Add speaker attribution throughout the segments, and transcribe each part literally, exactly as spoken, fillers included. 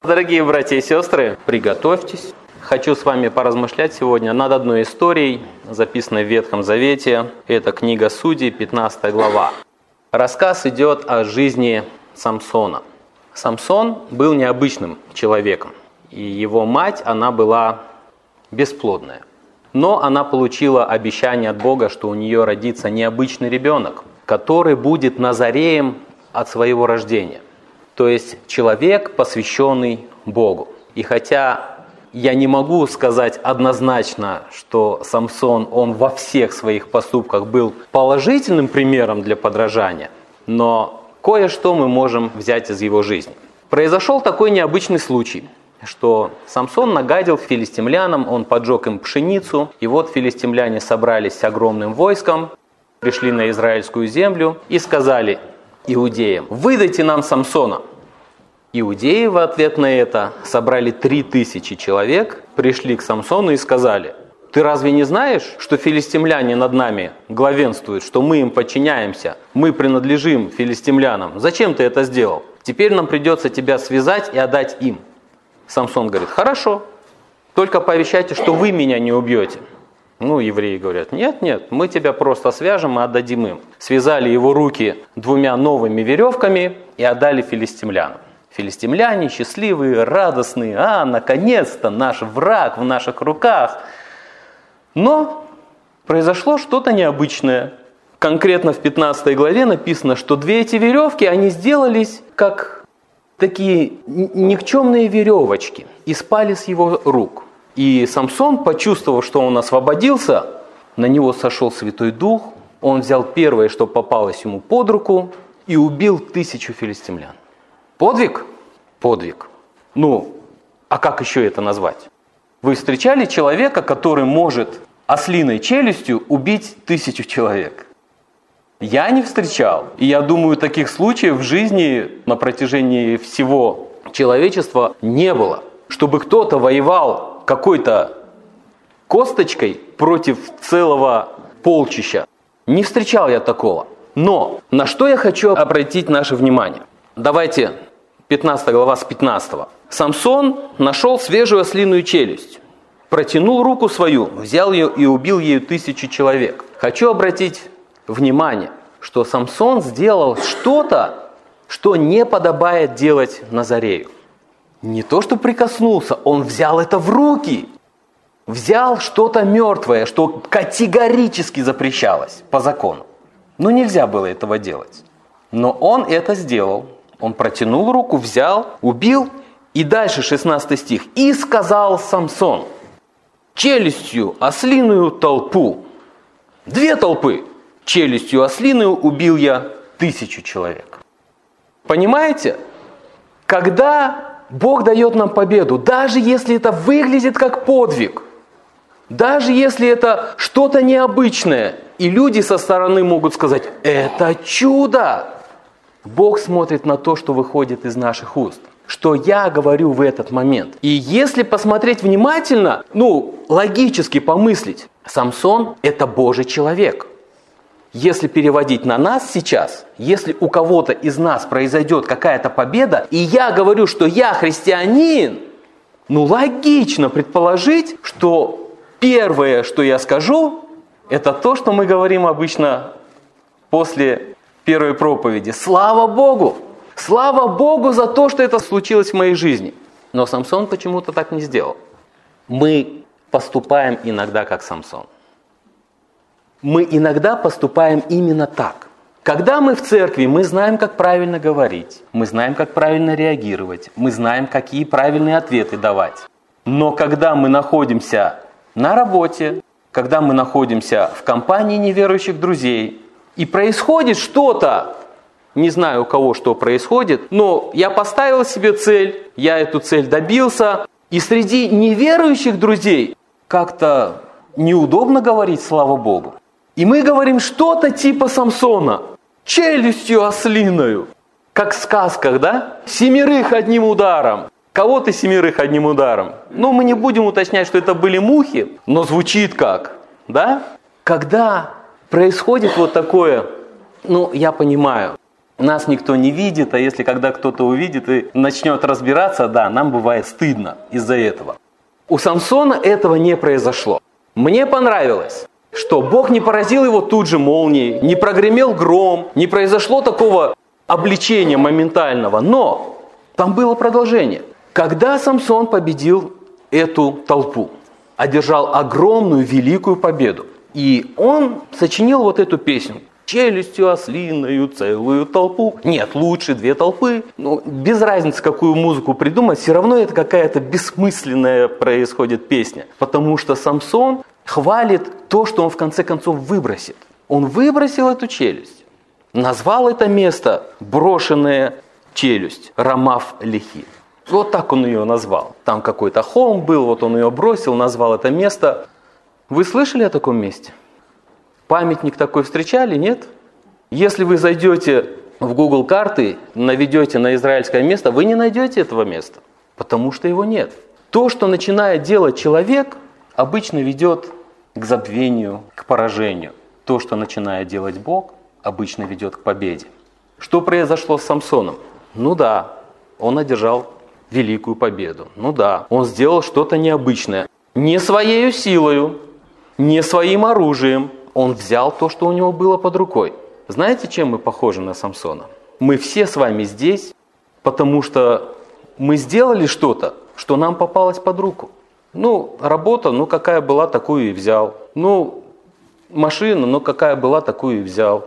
Speaker 1: Дорогие братья и сестры, приготовьтесь. Хочу с вами поразмышлять сегодня над одной историей, записанной в Ветхом Завете. Это книга Судей, пятнадцатая глава. Рассказ идет о жизни Самсона. Самсон был необычным человеком, и его мать, она была бесплодная. Но она получила обещание от Бога, что у нее родится необычный ребенок, который будет назареем от своего рождения. То есть человек, посвященный Богу. И хотя я не могу сказать однозначно, что Самсон, он во всех своих поступках был положительным примером для подражания, но кое-что мы можем взять из его жизни. Произошел такой необычный случай, что Самсон нагадил филистимлянам, он поджег им пшеницу, и вот филистимляне собрались с огромным войском, пришли на израильскую землю и сказали иудеям: «Выдайте нам Самсона». Иудеи в ответ на это собрали три тысячи человек, пришли к Самсону и сказали: «Ты разве не знаешь, что филистимляне над нами главенствуют, что мы им подчиняемся, мы принадлежим филистимлянам? Зачем ты это сделал? Теперь нам придется тебя связать и отдать им». Самсон говорит: «Хорошо, только пообещайте, что вы меня не убьете». Ну, евреи говорят: «Нет, нет, мы тебя просто свяжем и отдадим им». Связали его руки двумя новыми веревками и отдали филистимлянам. Филистимляне счастливые, радостные: «А, наконец-то наш враг в наших руках». Но произошло что-то необычное. Конкретно в пятнадцатой главе написано, что две эти веревки, они сделались как такие никчемные веревочки и спали с его рук. И Самсон, почувствовав, что он освободился, на него сошел Святой Дух, он взял первое, что попалось ему под руку, и убил тысячу филистимлян. Подвиг? Подвиг. Ну, а как еще это назвать? Вы встречали человека, который может ослиной челюстью убить тысячу человек? Я не встречал. И я думаю, таких случаев в жизни на протяжении всего человечества не было. Чтобы кто-то воевал какой-то косточкой против целого полчища. Не встречал я такого. Но на что я хочу обратить наше внимание? Давайте пятнадцатая глава с пятнадцатого. Самсон нашел свежую ослиную челюсть, протянул руку свою, взял ее и убил ею тысячу человек. Хочу обратить внимание, что Самсон сделал что-то, что не подобает делать Назарею. Не то, что прикоснулся, он взял это в руки. Взял что-то мертвое, что категорически запрещалось по закону. Но нельзя было этого делать. Но он это сделал. Он протянул руку, взял, убил. И дальше шестнадцатый стих. «И сказал Самсон: челюстью ослиную толпу». Две толпы. Челюстью ослиную убил я тысячу человек. Понимаете? Когда Бог дает нам победу, даже если это выглядит как подвиг, даже если это что-то необычное, и люди со стороны могут сказать: «Это чудо!» Бог смотрит на то, что выходит из наших уст, что я говорю в этот момент. И если посмотреть внимательно, ну, логически помыслить, Самсон – это Божий человек. Если переводить на нас сейчас, если у кого-то из нас произойдет какая-то победа, и я говорю, что я христианин, ну, логично предположить, что первое, что я скажу, это то, что мы говорим обычно после первой проповеди. Слава Богу! Слава Богу за то, что это случилось в моей жизни. Но Самсон почему-то так не сделал. Мы поступаем иногда как Самсон. Мы иногда поступаем именно так. Когда мы в церкви, мы знаем, как правильно говорить, мы знаем, как правильно реагировать, мы знаем, какие правильные ответы давать. Но когда мы находимся на работе, когда мы находимся в компании неверующих друзей, и происходит что-то, не знаю, у кого что происходит, но я поставил себе цель, я эту цель добился, и среди неверующих друзей как-то неудобно говорить «слава Богу». И мы говорим что-то типа Самсона, челюстью ослиною, как в сказках, да? Семерых одним ударом. Кого ты семерых одним ударом? Ну, мы не будем уточнять, что это были мухи, но звучит как, да? Когда происходит вот такое, ну, я понимаю, Нас никто не видит, а если когда кто-то увидит и начнет разбираться, да, нам бывает стыдно из-за этого. У Самсона этого не произошло. Мне понравилось, что Бог не поразил его тут же молнией, не прогремел гром, не произошло такого обличения моментального, но там было продолжение. Когда Самсон победил эту толпу, одержал огромную великую победу, и он сочинил вот эту песню. Челюстью ослиною целую толпу. Нет, лучше две толпы. Ну, без разницы, какую музыку придумать, все равно это какая-то бессмысленная происходит песня. Потому что Самсон хвалит то, что он в конце концов выбросит. Он выбросил эту челюсть. Назвал это место брошенная челюсть, Рамав-Лехи. Вот так он ее назвал. Там какой-то холм был, вот он ее бросил, назвал это место. Вы слышали о таком месте? Памятник такой встречали, нет? Если вы зайдете в Google карты, наведете на израильское место, вы не найдете этого места, потому что его нет. То, что начинает делать человек, обычно ведет к забвению, к поражению. То, что начинает делать Бог, обычно ведет к победе. Что произошло с Самсоном? Ну да, он одержал великую победу. Ну да, он сделал что-то необычное. Не своей силою, не своим оружием. Он взял то, что у него было под рукой. Знаете, чем мы похожи на Самсона? Мы все с вами здесь, потому что мы сделали что-то, что нам попалось под руку. Ну, работа, ну какая была, такую и взял. Ну, машина, ну какая была, такую и взял.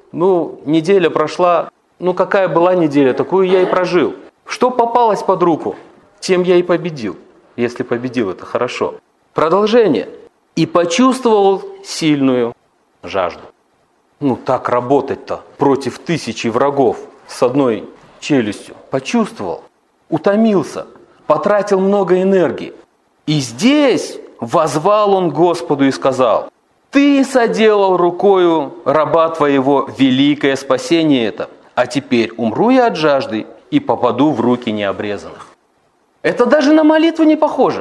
Speaker 1: Ну, неделя прошла, ну какая была неделя, такую я и прожил. Что попалось под руку, тем я и победил. Если победил, это хорошо. Продолжение. И почувствовал сильную жажду. Ну так работать-то против тысячи врагов с одной челюстью. Почувствовал, утомился, потратил много энергии. И здесь воззвал он к Господу и сказал: «Ты соделал рукою раба твоего великое спасение это, а теперь умру я от жажды и попаду в руки необрезанных». Это даже на молитву не похоже.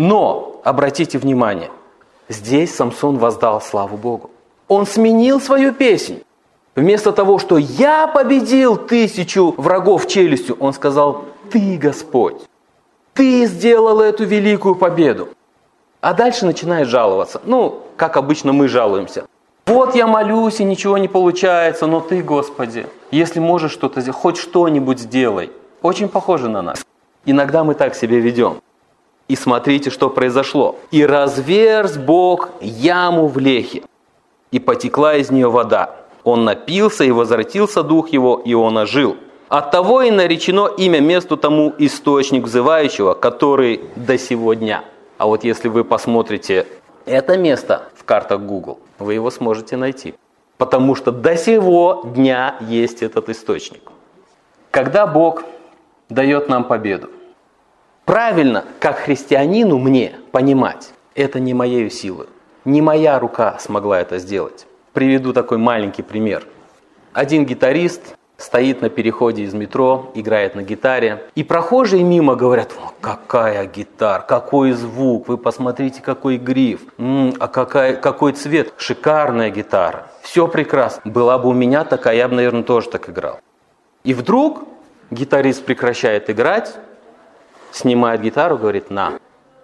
Speaker 1: Но, обратите внимание, здесь Самсон воздал славу Богу. Он сменил свою песнь. Вместо того, что «я победил тысячу врагов челюстью», он сказал: «Ты, Господь, Ты сделал эту великую победу». А дальше начинает жаловаться. Ну, как обычно мы жалуемся. Вот я молюсь, и ничего не получается, но Ты, Господи, если можешь что-то сделать, хоть что-нибудь сделай. Очень похоже на нас. Иногда мы так себя ведем. И смотрите, что произошло. «И разверз Бог яму в Лехе, и потекла из нее вода. Он напился, и возвратился дух его, и он ожил. Оттого и наречено имя месту тому источник взывающего, который до сего дня». А вот если вы посмотрите это место в картах Google, вы его сможете найти. Потому что до сего дня есть этот источник. Когда Бог дает нам победу, правильно, как христианину мне понимать, это не моей силой. Не моя рука смогла это сделать. Приведу такой маленький пример. Один гитарист стоит на переходе из метро, играет на гитаре, и прохожие мимо говорят: «О, какая гитара, какой звук, вы посмотрите, какой гриф, м-м, а какая, какой цвет, шикарная гитара, все прекрасно. Была бы у меня такая, я бы, наверное, тоже так играл». И вдруг гитарист прекращает играть, снимает гитару, говорит: «На,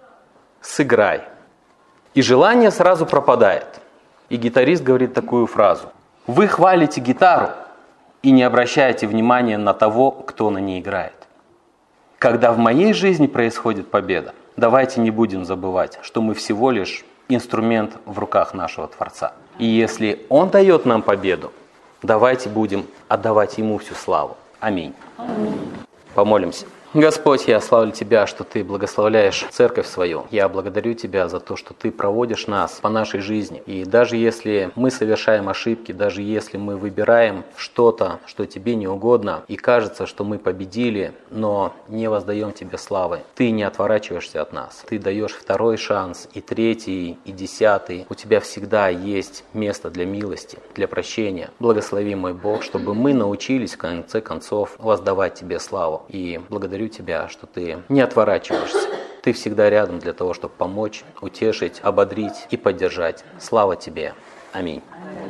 Speaker 1: сыграй». И желание сразу пропадает. И гитарист говорит такую фразу: «Вы хвалите гитару и не обращаете внимания на того, кто на ней играет». Когда в моей жизни происходит победа, давайте не будем забывать, что мы всего лишь инструмент в руках нашего Творца. И если Он дает нам победу, давайте будем отдавать Ему всю славу. Аминь. Аминь. Помолимся. Господь, я славлю Тебя, что Ты благословляешь церковь свою. Я благодарю Тебя за то, что Ты проводишь нас по нашей жизни. И даже если мы совершаем ошибки, даже если мы выбираем что-то, что Тебе не угодно, и кажется, что мы победили, но не воздаем Тебе славы, Ты не отворачиваешься от нас. Ты даешь второй шанс, и третий, и десятый. У Тебя всегда есть место для милости, для прощения. Благослови, мой Бог, чтобы мы научились в конце концов воздавать Тебе славу. И благодарю Тебя, что Ты не отворачиваешься. Ты всегда рядом для того, чтобы помочь, утешить, ободрить и поддержать. Слава Тебе. Аминь.